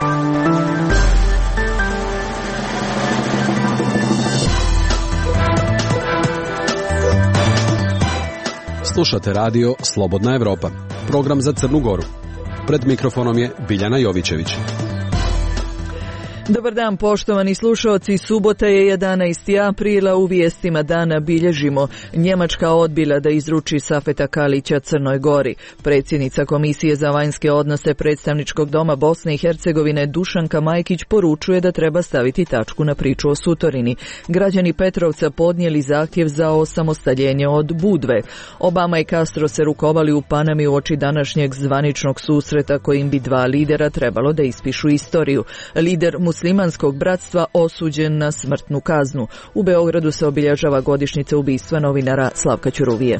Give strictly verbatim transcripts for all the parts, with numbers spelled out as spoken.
Slušate radio Slobodna Evropa, program za Crnu Goru. Pred mikrofonom je Biljana Jovićević. Dobar dan, poštovani slušaoci. Subota je jedanaesti aprila. U vijestima dana bilježimo: Njemačka odbila da izruči Safeta Kalića Crnoj Gori. Predsjednica Komisije za vanjske odnose Predstavničkog doma Bosne i Hercegovine Dušanka Majkić poručuje da treba staviti tačku na priču o Sutorini. Građani Petrovca podnijeli zahtjev za osamostaljenje od Budve. Obama i Castro se rukovali u Panami uoči današnjeg zvaničnog susreta kojim bi dva lidera trebalo da ispišu istoriju. Lider muslimanskog bratstva osuđen na smrtnu kaznu. U Beogradu se obilježava godišnjica ubistva novinara Slavka Ćuruvije.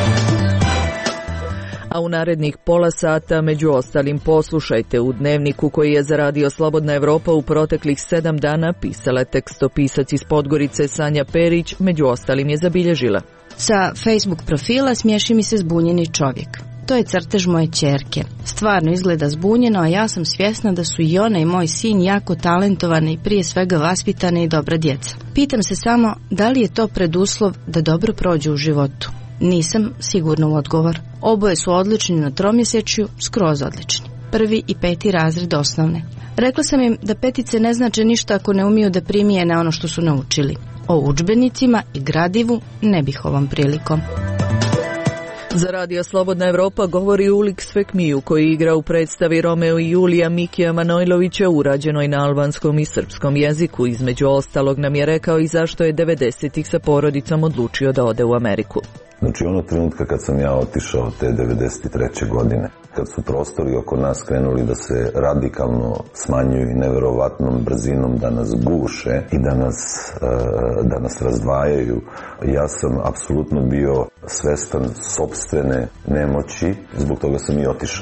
A u narednih pola sata, među ostalim, poslušajte u dnevniku koji je za radio Slobodna Evropa u proteklih sedam dana pisala tekstopisac iz Podgorice Sanja Perić, među ostalim je zabilježila: sa Facebook profila smiješi mi se zbunjeni čovjek. To je crtež moje ćerke. Stvarno izgleda zbunjeno, a ja sam svjesna da su i ona i moj sin jako talentovane i prije svega vaspitane i dobra djeca. Pitam se samo da li je to preduslov da dobro prođu u životu. Nisam sigurna u odgovor. Oboje su odlični na tromjesečju, skroz odlični. Prvi i peti razred osnovne. Rekla sam im da petice ne znače ništa ako ne umiju da primijene ono što su naučili. O udžbenicima i gradivu ne bih ovom prilikom. Za radio Slobodna Evropa govori Ulik Svekmiju, koji igra u predstavi Romeo i Julija Mikija Manojlovića, urađenoj na albanskom i srpskom jeziku. Između ostalog nam je rekao i zašto je devedesetih sa porodicom odlučio da ode u Ameriku. Znači, ono trenutka kad sam ja otišao te devedeset treće godine, kad su prostori oko nas krenuli da se radikalno smanjuju i neverovatnom brzinom da nas guše i da nas, da nas razdvajaju, ja sam apsolutno bio svestan sopstvene nemoći, zbog toga sam i otišao.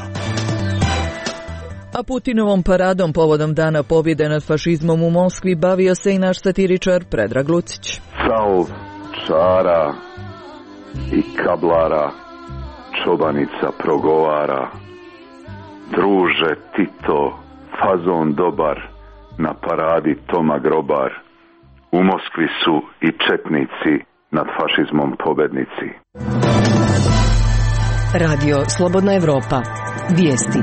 A Putinovom paradom povodom Dana pobjede nad fašizmom u Moskvi bavio se i naš satiričar Predrag Lucić. Sao, cara i kablara, čobanica progovara: druže Tito, fazon dobar, na paradi Toma Grobar. U Moskvi su i četnici, nad fašizmom pobednici. Radio Slobodna Evropa. Vijesti.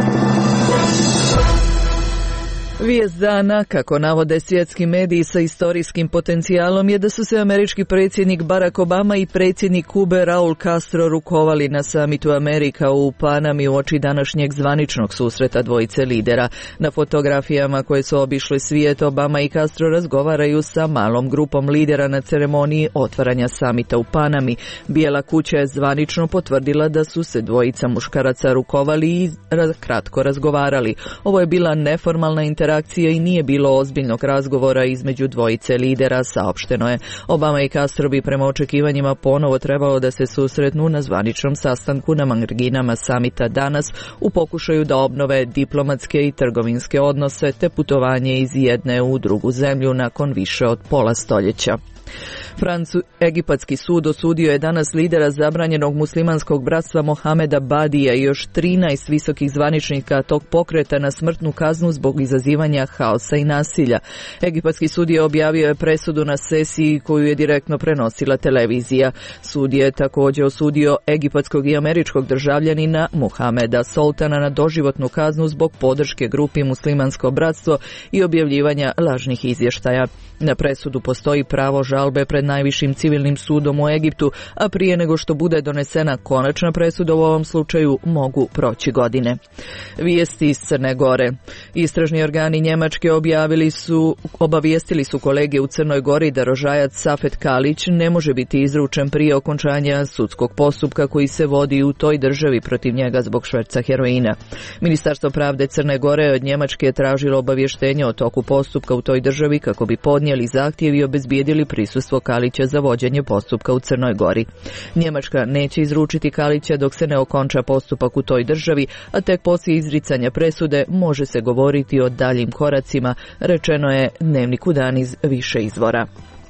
Vijest dana, kako navode svjetski mediji sa istorijskim potencijalom, je da su se američki predsjednik Barack Obama i predsjednik Kube Raul Castro rukovali na samitu Amerika u Panami uoči današnjeg zvaničnog susreta dvojice lidera. Na fotografijama koje su obišle svijet, Obama i Castro razgovaraju sa malom grupom lidera na ceremoniji otvaranja samita u Panami. Bijela kuća je zvanično potvrdila da su se dvojica muškaraca rukovali i kratko razgovarali. Ovo je bila neformalna interakcija i nije bilo ozbiljnog razgovora između dvojice lidera, saopšteno je. Obama i Castro bi prema očekivanjima ponovo trebalo da se susretnu na zvaničnom sastanku na marginama samita danas u pokušaju da obnove diplomatske i trgovinske odnose te putovanje iz jedne u drugu zemlju nakon više od pola stoljeća. Francu, egipatski sud osudio je danas lidera zabranjenog muslimanskog bratstva Mohameda Badija i još trinaest visokih zvaničnika tog pokreta na smrtnu kaznu zbog izazivanja haosa i nasilja. Egipatski sud je objavio je presudu na sesiji koju je direktno prenosila televizija. Sud je također osudio egipatskog i američkog državljanina Muhameda Soltana na doživotnu kaznu zbog podrške grupi Muslimansko bratstvo i objavljivanja lažnih izvještaja. Na presudu postoji pravo žalbe pred najvišim civilnim sudom u Egiptu, a prije nego što bude donesena konačna presuda u ovom slučaju mogu proći godine. Vijesti iz Crne Gore. Istražni organi Njemačke objavili su, obavijestili su kolege u Crnoj Gori da rožajac Safet Kalić ne može biti izručen prije okončanja sudskog postupka koji se vodi u toj državi protiv njega zbog šverca heroina. Ministarstvo pravde Crne Gore od Njemačke je tražilo obavještenje o toku postupka u toj državi kako bi podnijeli zahtjev i obezbijedili prisustvo Kalića za vođenje postupka u Crnoj Gori. Njemačka neće izručiti Kalića dok se ne okonča postupak u toj državi, a tek poslije izricanja presude može se govoriti o daljim koracima, rečeno je Dnevniku Dan iz više izvora.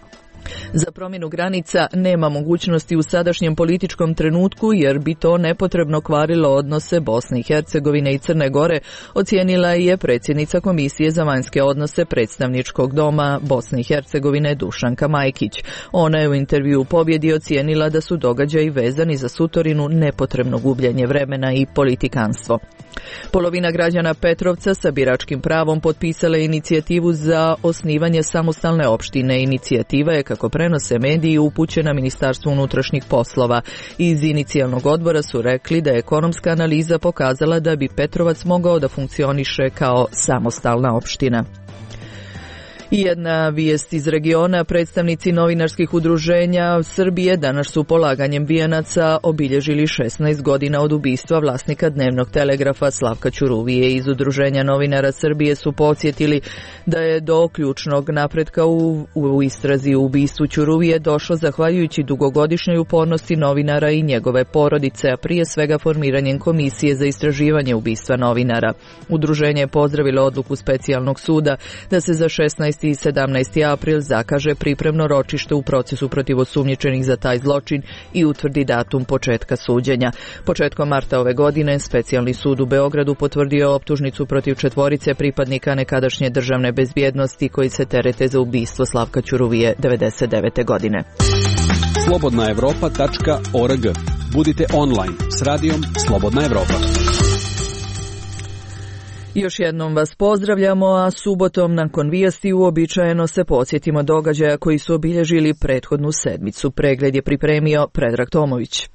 Za promjenu granica nema mogućnosti u sadašnjem političkom trenutku jer bi to nepotrebno kvarilo odnose Bosne i Hercegovine i Crne Gore, ocijenila je predsjednica Komisije za vanjske odnose Predstavničkog doma Bosne i Hercegovine Dušanka Majkić. Ona je u intervjuu Pobjedi ocijenila da su događaji vezani za Sutorinu nepotrebno gubljenje vremena i politikanstvo. Polovina građana Petrovca sa biračkim pravom potpisala je inicijativu za osnivanje samostalne opštine. Inicijativa je, kako prenose mediji, upućena Ministarstvu unutrašnjih poslova. Iz inicijalnog odbora su rekli da je ekonomska analiza pokazala da bi Petrovac mogao da funkcioniše kao samostalna opština. I jedna vijest iz regiona, predstavnici novinarskih udruženja Srbije danas su polaganjem vijenaca obilježili šesnaest godina od ubistva vlasnika Dnevnog telegrafa Slavka Ćuruvije. Iz Udruženja novinara Srbije su podsjetili da je do ključnog napretka u, u istrazi u ubistvu Ćuruvije došlo zahvaljujući dugogodišnjoj upornosti novinara i njegove porodice, a prije svega formiranjem komisije za istraživanje ubistva novinara. Udruženje je pozdravilo odluku specijalnog suda da se za šesnaesti i sedamnaesti april zakaže pripremno ročište u procesu protiv osumnjičenih za taj zločin i utvrdi datum početka suđenja. Početkom marta ove godine specijalni sud u Beogradu potvrdio optužnicu protiv četvorice pripadnika nekadašnje državne bezbjednosti koji se terete za ubistvo Slavka Ćuruvije devedeset devete godine. slobodna evropa tačka org. Budite online s radijom Slobodna Evropa. Još jednom vas pozdravljamo, a subotom nakon vijesti uobičajeno se podsjetimo događaja koji su obilježili prethodnu sedmicu. Pregled je pripremio Predrag Tomović.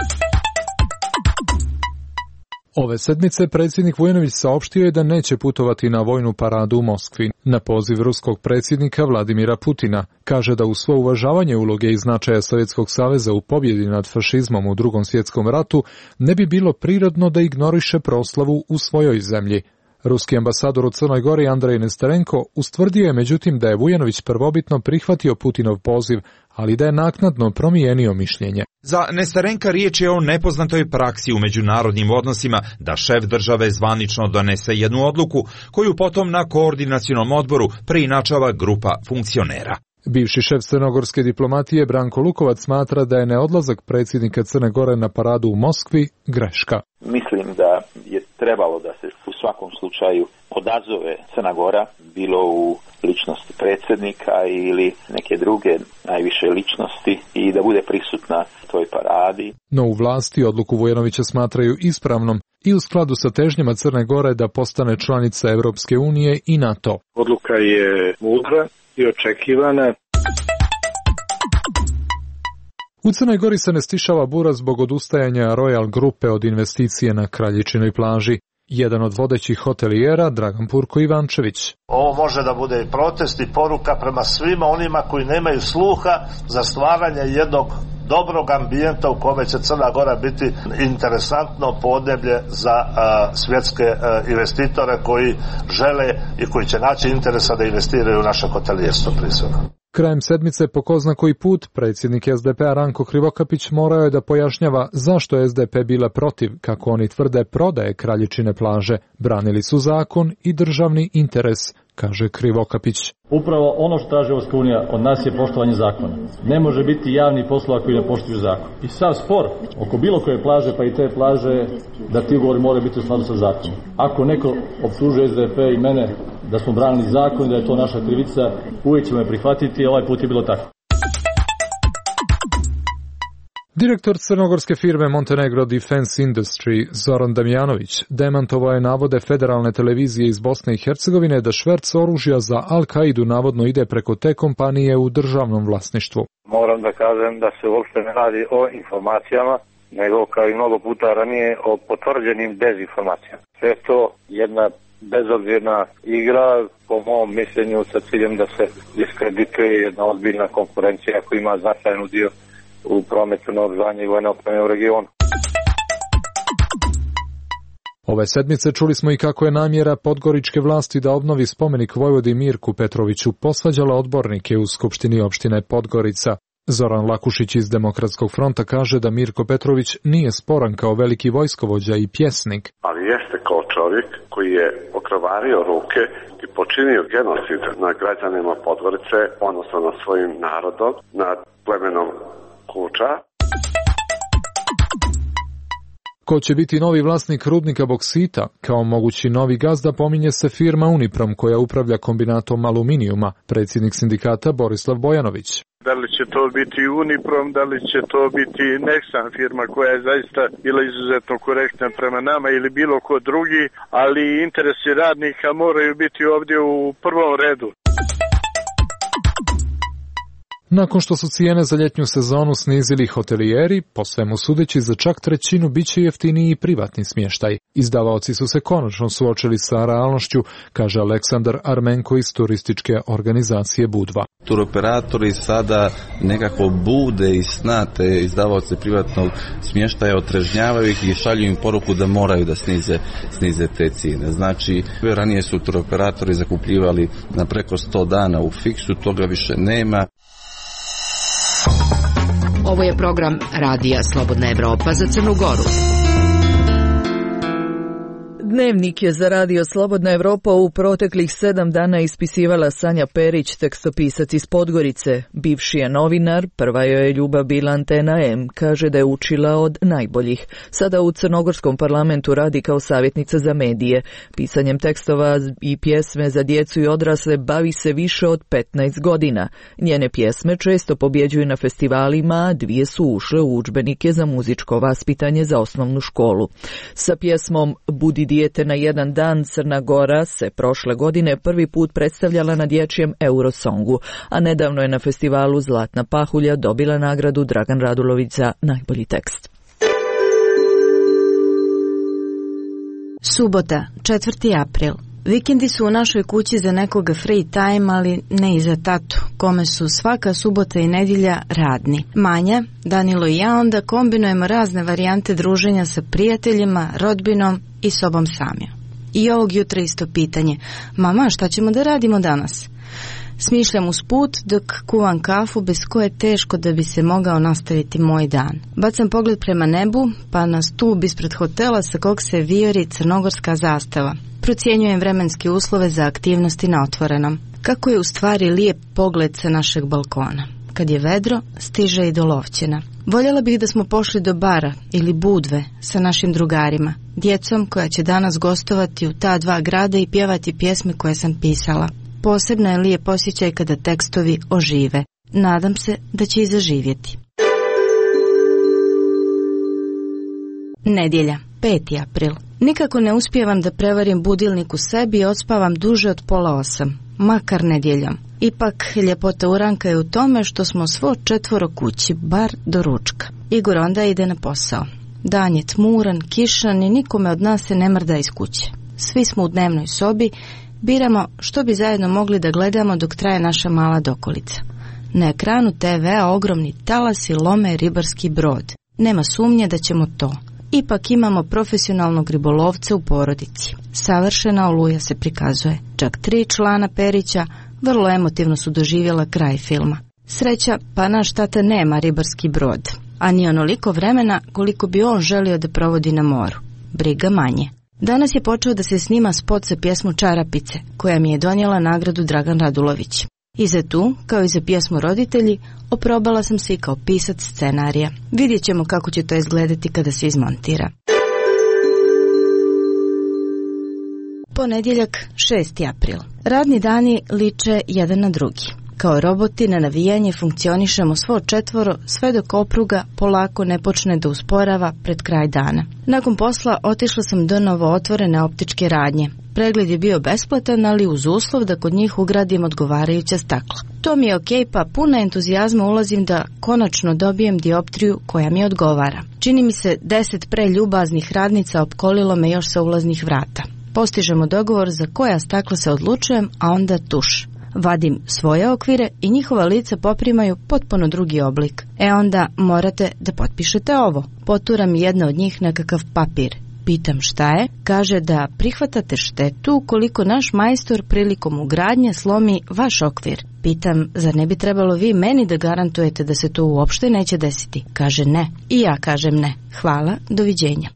Ove sedmice predsjednik Vujanović saopštio je da neće putovati na vojnu paradu u Moskvi. Na poziv ruskog predsjednika Vladimira Putina kaže da u svo uvažavanje uloge i značaja Sovjetskog saveza u pobjedi nad fašizmom u Drugom svjetskom ratu ne bi bilo prirodno da ignoriše proslavu u svojoj zemlji. Ruski ambasador u Crnoj Gori Andrej Nesterenko ustvrdio je međutim da je Vujanović prvobitno prihvatio Putinov poziv, ali da je naknadno promijenio mišljenje. Za Nesterenka riječ je o nepoznatoj praksi u međunarodnim odnosima da šef države zvanično donese jednu odluku koju potom na koordinacionom odboru preinačava grupa funkcionera. Bivši šef crnogorske diplomatije Branko Lukovac smatra da je neodlazak predsjednika Crne Gore na paradu u Moskvi greška. Mislim da je trebalo da se u svakom slučaju odazove Crna Gora, bilo u ličnosti predsjednika ili neke druge najviše ličnosti, i da bude prisutna toj paradi. No u vlasti odluku Vujanovića smatraju ispravnom i u skladu sa težnjama Crne Gore da postane članica Europske unije i NATO. Odluka je mudra i očekivana. U Crnoj Gori se ne stišava bura zbog odustajanja Royal grupe od investicije na Kraljičinoj plaži. Jedan od vodećih hotelijera, Dragan Purko Ivančević. Ovo može da bude i protest i poruka prema svima onima koji nemaju sluha za stvaranje jednog dobrog ambijenta u kome će Crna Gora biti interesantno podneblje za a, svjetske a, investitore koji žele i koji će naći interesa da investiraju u naše hotelijerstvo prisutno. Krajem sedmice po ko zna koji put predsjednik es de pe-a Ranko Krivokapić morao je da pojašnjava zašto je es de pe bila protiv, kako oni tvrde, prodaje Kraljičine plaže. Branili su zakon i državni interes, kaže Krivokapić. Upravo ono što traži Evropska unija od nas je poštovanje zakona. Ne može biti javni poslova koji ne poštuju zakon. I sav spor oko bilo koje plaže, pa i te plaže, da ti ugovori moraju biti u skladu sa zakonom. Ako neko optužuje es de pe i mene da smo branili zakon i da je to naša krivica, uvijek ćemo je prihvatiti i ovaj put je bilo tako. Direktor crnogorske firme Montenegro Defense Industry Zoran Damjanović demantovao je navode federalne televizije iz Bosne i Hercegovine da šverc oružja za Al-Kaidu navodno ide preko te kompanije u državnom vlasništvu. Moram da kažem da se uopšte ne radi o informacijama, nego kao i mnogo puta ranije o potvrđenim dezinformacijama. Sve to jedna bezobzirna igra, po mom mišljenju, sa ciljem da se diskredituje jedna ozbiljna konkurencija koja ima značajnu dio u prometu naoružanja i vojne opreme u regionu. Ove sedmice čuli smo i kako je namjera podgoričke vlasti da obnovi spomenik vojvodi Mirku Petroviću posvađala odbornike u Skupštini opštine Podgorica. Zoran Lakušić iz Demokratskog fronta kaže da Mirko Petrović nije sporan kao veliki vojskovođa i pjesnik. Ali jeste kao čovjek koji je okrvario ruke i počinio genocid nad građanima Podgorice, odnosno nad svojim narodom, nad plemenom Kuča. Ko će biti novi vlasnik rudnika boksita? Kao mogući novi gazda pominje se firma Uniprom koja upravlja kombinatom aluminijuma, predsjednik sindikata Borislav Bojanović. Da li će to biti Uniprom, da li će to biti Nexan firma koja je zaista bila izuzetno korektna prema nama ili bilo ko drugi, ali interesi radnika moraju biti ovdje u prvom redu. Nakon što su cijene za ljetnju sezonu snizili hotelijeri, po svemu sudeći za čak trećinu bit će jeftiniji i privatni smještaj. Izdavaoci su se konačno suočili sa realnošću, kaže Aleksandar Armenko iz turističke organizacije Budva. Turoperatori sada nekako bude i snate izdavaoce privatnog smještaja, otrežnjavaju ih i šalju im poruku da moraju da snize, snize te cijene. Znači, ranije su turoperatori zakupljivali na preko sto dana u fiksu, toga više nema. Ovo je program Radija Slobodna Evropa za Crnu Goru. Dnevnik je za Radio Slobodna Evropa u proteklih sedam dana ispisivala Sanja Perić, tekstopisac iz Podgorice. Bivši je novinar, prva joj je ljubav bila Antena M, kaže da je učila od najboljih. Sada u crnogorskom parlamentu radi kao savjetnica za medije. Pisanjem tekstova i pjesme za djecu i odrasle bavi se više od petnaest godina. Njene pjesme često pobjeđuju na festivalima, a dvije su ušle u udžbenike za muzičko vaspitanje za osnovnu školu. Sa pjesmom Budi dijete na jedan dan Crna Gora se prošle godine prvi put predstavljala na dječjem Eurosongu, a nedavno je na festivalu Zlatna pahulja dobila nagradu Dragan Radulović za najbolji tekst. Subota, četvrti april. Vikendi su u našoj kući za nekoga free time, ali ne i za tatu, kome su svaka subota i nedjelja radni. Manja, Danilo i ja onda kombinujemo razne varijante druženja sa prijateljima, rodbinom i sobom samim. I ovog jutra isto pitanje: mama, šta ćemo da radimo danas? Smišljam usput dok kuvam kafu bez koje je teško da bi se mogao nastaviti moj dan. Bacam pogled prema nebu, pa na stub ispred hotela sa kog se vijori crnogorska zastava. Procjenjujem vremenske uslove za aktivnosti na otvorenom. Kako je u stvari lijep pogled sa našeg balkona. Kad je vedro, stiže i do Lovćena. Voljela bih da smo pošli do bara ili Budve sa našim drugarima, djecom koja će danas gostovati u ta dva grada i pjevati pjesme koje sam pisala. Posebno je lijep osjećaj kada tekstovi ožive. Nadam se da će i zaživjeti. Nedjelja, peti april. Nikako ne uspijevam da prevarim budilnik u sebi i odspavam duže od pola osam, makar nedjeljom. Ipak, ljepota uranka je u tome što smo svo četvoro kući, bar do ručka. Igor onda ide na posao. Dan je tmuran, kišan i nikome od nas se ne mrda iz kuće. Svi smo u dnevnoj sobi, biramo što bi zajedno mogli da gledamo dok traje naša mala dokolica. Na ekranu te vea ogromni talasi lome ribarski brod. Nema sumnje da ćemo to. Ipak imamo profesionalnog ribolovca u porodici. Savršena oluja se prikazuje. Čak tri člana Perića vrlo emotivno su doživjela kraj filma. Sreća, pa naš tata nema ribarski brod, a ni onoliko vremena koliko bi on želio da provodi na moru. Briga manje. Danas je počeo da se snima spot za pjesmu Čarapice, koja mi je donijela nagradu Dragan Radulović. I za tu, kao i za pjesmu Roditelji, oprobala sam se i kao pisac scenarija. Vidjet ćemo kako će to izgledati kada se izmontira. Ponedjeljak, šesti april. Radni dani liče jedan na drugi. Kao roboti na navijanje funkcionišemo svo četvoro sve dok opruga polako ne počne da usporava pred kraj dana. Nakon posla otišla sam do novo otvorene optičke radnje. Pregled je bio besplatan, ali uz uslov da kod njih ugradim odgovarajuća stakla. To mi je okej, pa puna entuzijazma ulazim da konačno dobijem dioptriju koja mi odgovara. Čini mi se deset preljubaznih radnica opkolilo me još sa ulaznih vrata. Postižemo dogovor za koja stakla se odlučujem, a onda tuš. Vadim svoje okvire i njihova lica poprimaju potpuno drugi oblik. E onda morate da potpišete ovo. Poturam jedna od njih nekakav papir. Pitam šta je, kaže da prihvatate štetu ukoliko naš majstor prilikom ugradnje slomi vaš okvir. Pitam, zar ne bi trebalo vi meni da garantujete da se to uopšte neće desiti? Kaže ne. I ja kažem ne. Hvala, doviđenja.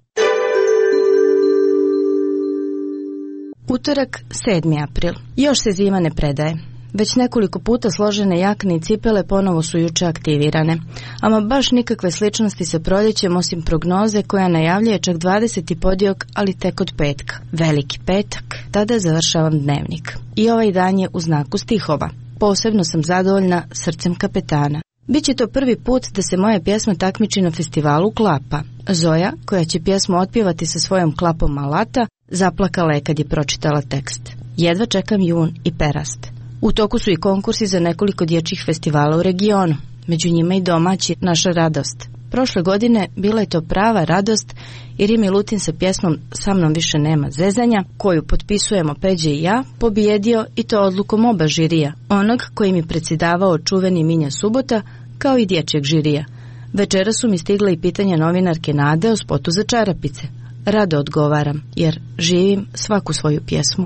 Utorak, sedmi april. Još se zima ne predaje. Već nekoliko puta složene jakne i cipele ponovo su juče aktivirane. Ama baš nikakve sličnosti sa proljećem osim prognoze koja najavljuje čak dvadeseti podiok, ali tek od petka. Veliki petak, tada završavam dnevnik. I ovaj dan je u znaku stihova. Posebno sam zadovoljna srcem kapetana. Biće to prvi put da se moja pjesma takmiči na festivalu Klapa. Zoja, koja će pjesmu otpjevati sa svojom klapom alata, zaplakala je kad je pročitala tekst. Jedva čekam jun i perast. U toku su i konkursi za nekoliko dječjih festivala u regionu. Među njima i domaći Naša radost. Prošle godine bila je to prava radost jer je Milutin sa pjesmom Sa mnom više nema zezanja, koju potpisujemo Peđe i ja, pobijedio i to odlukom oba žirija, onog kojim je predsjedavao čuveni Minja Subota, kao i dječjeg žirija. Večera su mi stigla i pitanja novinarke Nade o spotu za čarapice. Rado odgovaram, jer živim svaku svoju pjesmu.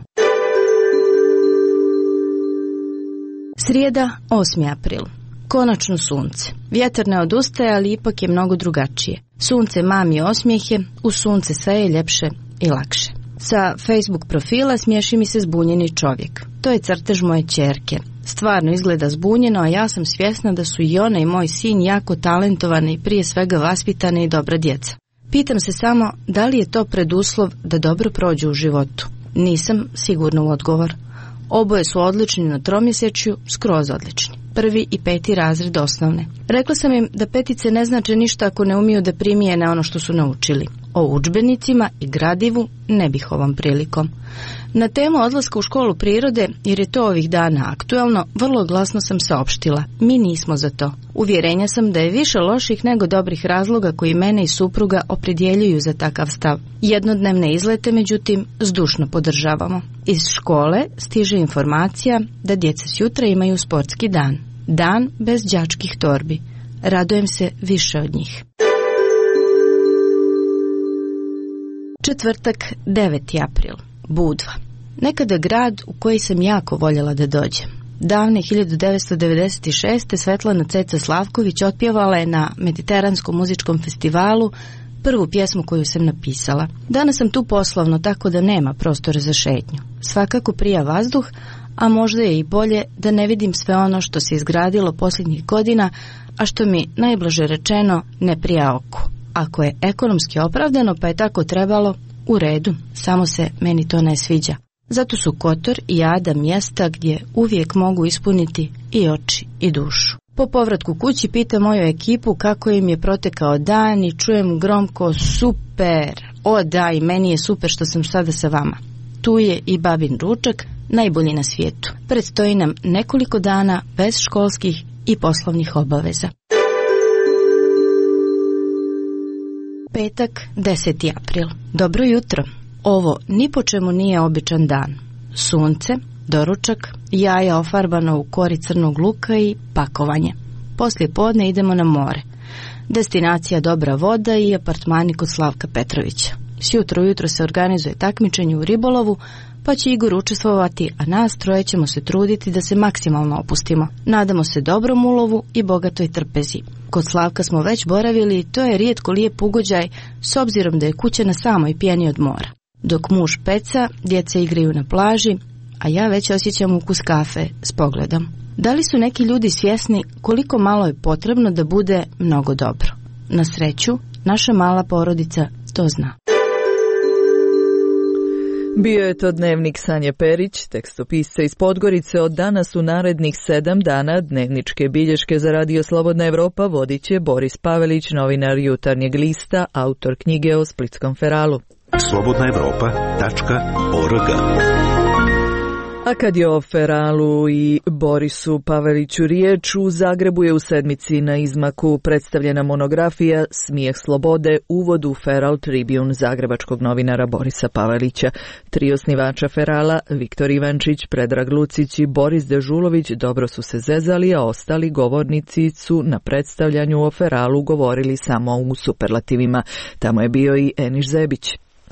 Srijeda, osmi april. Konačno sunce. Vjetar ne odustaje, ali ipak je mnogo drugačije. Sunce mami osmijehe, u sunce sve je ljepše i lakše. Sa Facebook profila smiješi mi se zbunjeni čovjek. To je crtež moje ćerke. Stvarno izgleda zbunjeno, a ja sam svjesna da su i ona i moj sin jako talentovane i prije svega vaspitane i dobra djeca. Pitam se samo da li je to preduslov da dobro prođu u životu. Nisam sigurna u odgovor. Oboje su odlični na tromjesečju, skroz odlični. Prvi i peti razred osnovne. Rekla sam im da petice ne znače ništa ako ne umiju da primijene ono što su naučili. O udžbenicima i gradivu ne bih ovom prilikom. Na temu odlaska u školu prirode, jer je to ovih dana aktualno, vrlo glasno sam saopštila. Mi nismo za to. Uvjerenja sam da je više loših nego dobrih razloga koji mene i supruga opredjeljuju za takav stav. Jednodnevne izlete, međutim, zdušno podržavamo. Iz škole stiže informacija da djeca s jutra imaju sportski dan. Dan bez đačkih torbi. Radujem se više od njih. Četvrtak, deveti april. Budva. Nekada grad u koji sam jako voljela da dođem. Davne hiljadu devetsto devedeset šeste. Svetlana Ceca Slavković otpjevala je na Mediteranskom muzičkom festivalu prvu pjesmu koju sam napisala. Danas sam tu poslovno, tako da nema prostora za šetnju. Svakako prija vazduh, a možda je i bolje da ne vidim sve ono što se izgradilo posljednjih godina, a što mi, najblaže rečeno, ne prija oku. Ako je ekonomski opravdano pa je tako trebalo, u redu, samo se meni to ne sviđa. Zato su Kotor i Ada mjesta gdje uvijek mogu ispuniti i oči i dušu. Po povratku kući pitam moju ekipu kako im je protekao dan i čujem gromko super. O da, i meni je super što sam sada sa vama. Tu je i babin ručak, najbolji na svijetu. Predstoji nam nekoliko dana bez školskih i poslovnih obaveza. Petak, deseti april. Dobro jutro. Ovo ni po čemu nije običan dan. Sunce, doručak, jaja ofarbano u kori crnog luka i pakovanje. Poslije podne idemo na more. Destinacija dobra voda i apartmani kod Slavka Petrovića. Sjutro ujutro se organizuje takmičenje u ribolovu, pa će Igor učestvovati, a nas troje ćemo se truditi da se maksimalno opustimo. Nadamo se dobrom ulovu i bogatoj trpezi. Kod Slavka smo već boravili i to je rijetko lijep ugođaj s obzirom da je kuća na samoj pjeni od mora. Dok muž peca, djeca igraju na plaži, a ja već osjećam ukus kafe s pogledom. Da li su neki ljudi svjesni koliko malo je potrebno da bude mnogo dobro? Na sreću, naša mala porodica to zna. Bio je to dnevnik Sanje Perić, tekstopisca iz Podgorice. Od danas u narednih sedam dana dnevničke bilješke za Radio Slobodna Evropa vodit će Boris Pavelić, novinar Jutarnjeg lista, autor knjige o splitskom feralu. slobodna evropa tačka org. A kad je o feralu i Borisu Paveliću riječ, u Zagrebu je u sedmici na izmaku predstavljena monografija Smijeh slobode, uvod u Feral Tribune zagrebačkog novinara Borisa Pavelića. Tri osnivača ferala, Viktor Ivančić, Predrag Lucić i Boris Dežulović, dobro su se zezali, a ostali govornici su na predstavljanju o feralu govorili samo u superlativima. Tamo je bio i Eniš Zebić.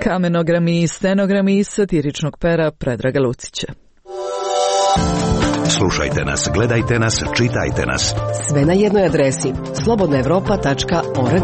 Kamenogrami i stenogrami iz satiričnog pera Predraga Lucića. Slušajte nas, gledajte nas, čitajte nas. Sve na jednoj adresi slobodna evropa tačka org.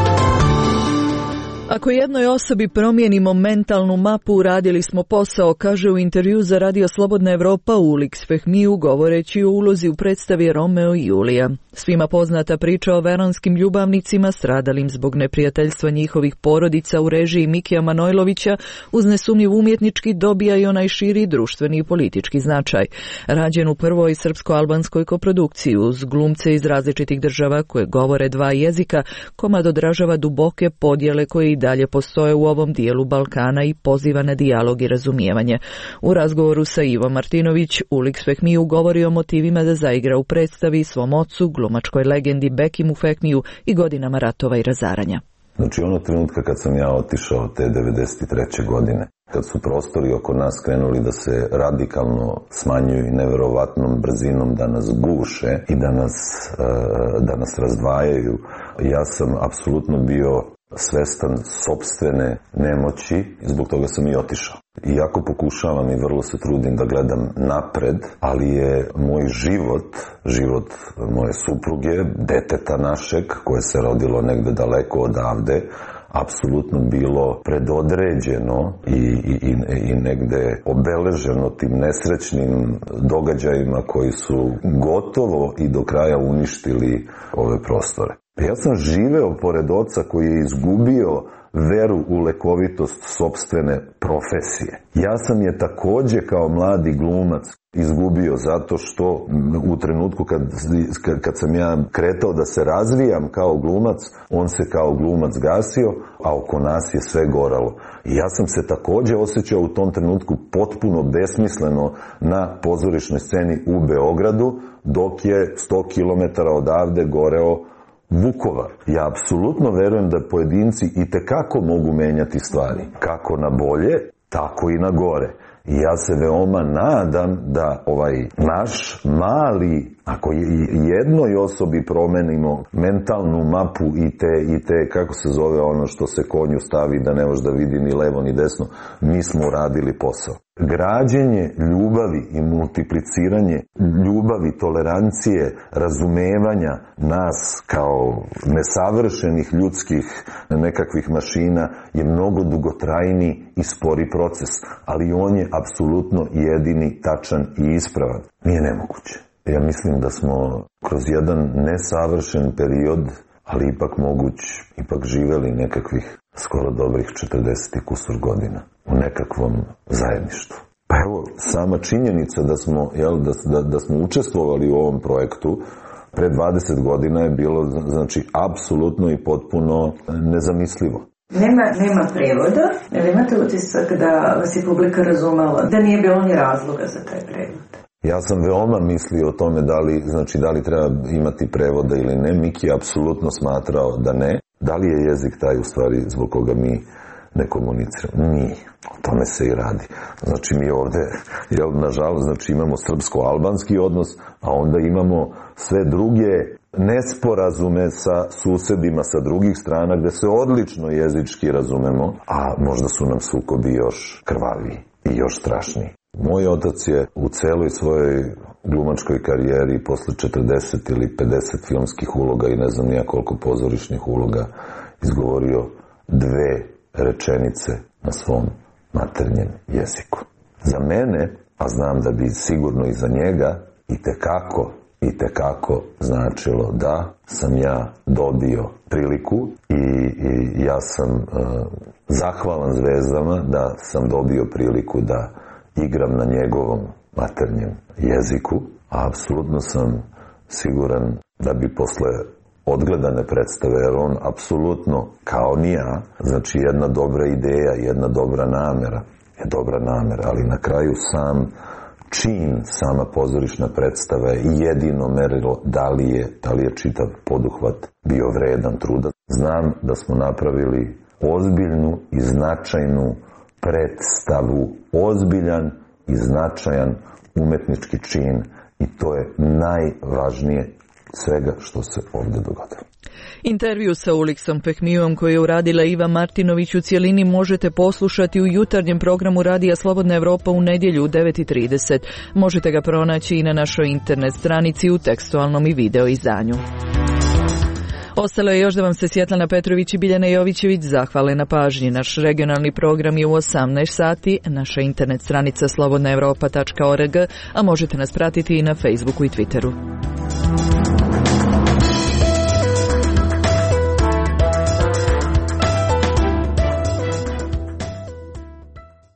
Ako jednoj osobi promijenimo mentalnu mapu, uradili smo posao, kaže u intervju za Radio Slobodna Evropa Ulix Fehmiju govoreći o ulozi u predstavi Romeo i Julija. Svima poznata priča o veronskim ljubavnicima stradalim zbog neprijateljstva njihovih porodica u režiji Mikija Manojlovića uz nesumnjiv umjetnički dobija i onaj širi društveni i politički značaj. Rađen u prvoj srpsko-albanskoj koprodukciji uz glumce iz različitih država koje govore dva jezika, komad odražava duboke podjele koje i dalje postoje u ovom dijelu Balkana i poziva na dijalog i razumijevanje. U razgovoru sa Ivom Martinović, Ulix Fehmiju govori o motivima da zaigra u predstavi svom ocu, glumačkoj legendi Bekimu Fehmiju i godinama ratova i razaranja. Znači ono trenutka kad sam ja otišao te devedeset treće godine, kad su prostori oko nas krenuli da se radikalno smanjuju i neverovatnom brzinom da nas guše i da nas, da nas razdvajaju, ja sam apsolutno bio svestan sopstvene nemoći i zbog toga sam i otišao. Iako pokušavam i vrlo se trudim da gledam napred, ali je moj život, život moje supruge, deteta našeg, koje se rodilo negde daleko odavde, apsolutno bilo predodređeno i, i, i negde obeleženo tim nesrećnim događajima koji su gotovo i do kraja uništili ove prostore. Ja sam živeo pored oca koji je izgubio veru u lekovitost sopstvene profesije. Ja sam je takođe kao mladi glumac izgubio zato što u trenutku kad, kad sam ja kretao da se razvijam kao glumac, on se kao glumac gasio, a oko nas je sve goralo. I ja sam se takođe osjećao u tom trenutku potpuno besmisleno na pozorišnoj sceni u Beogradu, dok je sto kilometara odavde goreo Vukovar. Ja apsolutno verujem da pojedinci i tekako mogu menjati stvari. Kako na bolje, tako i na gore. I ja se veoma nadam da ovaj naš mali, ako jednoj osobi promenimo mentalnu mapu i te, i te, kako se zove ono što se konju stavi da ne može da vidi ni levo ni desno, mi smo uradili posao. Građenje ljubavi i multipliciranje ljubavi, tolerancije, razumevanja nas kao nesavršenih ljudskih nekakvih mašina je mnogo dugotrajniji i spori proces, ali on je apsolutno jedini, tačan i ispravan. Nije nemoguće. Ja mislim da smo kroz jedan nesavršen period, ali ipak moguć, ipak živeli nekakvih skoro dobrih četrdeset kusur godina u nekakvom zajedništvu. Pa evo, sama činjenica da smo, jel, da, da, da smo učestvovali u ovom projektu pre dvadeset godina je bilo, znači, apsolutno i potpuno nezamislivo. Nema, nema prevoda, ali imate utisak da vas je publika razumela, da nije bilo ni razloga za taj prevod? Ja sam veoma mislio o tome da li, znači, da li treba imati prevoda ili ne. Miki je apsolutno smatrao da ne. Da li je jezik taj u stvari zbog koga mi ne komuniciramo? Nije. O tome se i radi. Znači mi ovde, jel, nažalost, znači imamo srpsko-albanski odnos, a onda imamo sve druge nesporazume sa susedima sa drugih strana gde se odlično jezički razumemo, a možda su nam sukobi još krvaviji i još strašniji. Moj otac je u celoj svojoj glumačkoj karijeri posle četrdeset ili pedeset filmskih uloga i ne znam nija koliko pozorišnih uloga izgovorio dve rečenice na svom maternjem jeziku. Za mene, a znam da bi sigurno i za njega, i tekako, i tekako značilo da sam ja dobio priliku i, i ja sam uh, zahvalan zvezdama da sam dobio priliku da igram na njegovom maternjem jeziku, a apsolutno sam siguran da bi posle odgledane predstave, jer on apsolutno, kao ni ja, znači jedna dobra ideja, jedna dobra namera, je dobra namera, ali na kraju sam čin, sama pozorišna predstava je jedino merilo da li je, da li je čitav poduhvat bio vredan truda. Znam da smo napravili ozbiljnu i značajnu predstavu, ozbiljan i značajan umetnički čin i to je najvažnije svega što se ovdje dogodilo. Intervju sa Uliksom Pehmijom koji je uradila Iva Martinović u cijelini možete poslušati u jutarnjem programu Radija Slobodna Evropa u nedjelju u devet i trideset. Možete ga pronaći i na našoj internet stranici u tekstualnom i video izdanju. Ostalo je još da vam se Svjetlana Petrović i Biljana Jovićević zahvale na pažnji. Naš regionalni program je u osamnaest sati, naša internet stranica slobodna evropa tačka org, a možete nas pratiti i na Facebooku i Twitteru.